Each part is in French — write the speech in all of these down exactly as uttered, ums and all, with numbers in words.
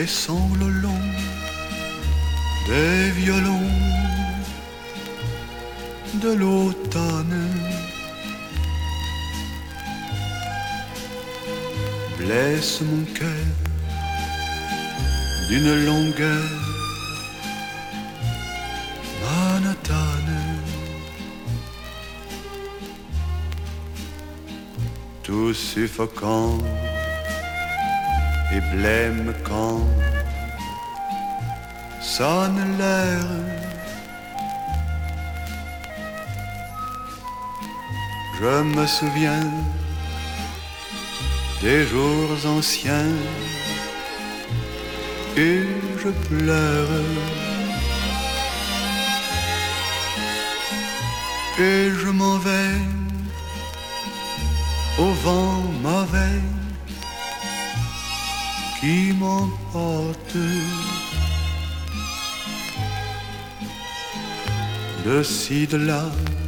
les sanglots longs des violons de l'automne blesse mon cœur d'une longueur monotone. Tout suffocant et blême quand sonne l'heure. Je me souviens des jours anciens et je pleure. Et je m'en vais au vent mauvais qui m'emporte de ci de là,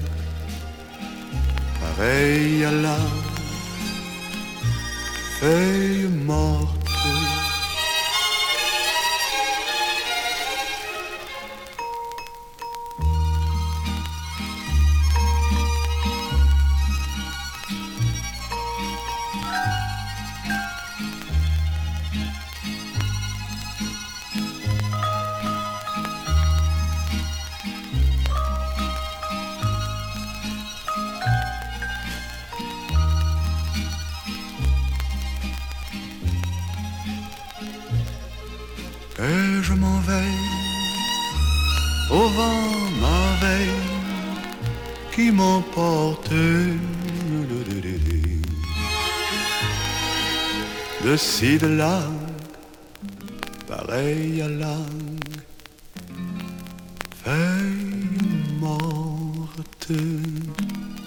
pareil à la feuille morte. Et je m'en vais au vent mauvais qui m'emporte de ci de là, pareil à la feuille morte.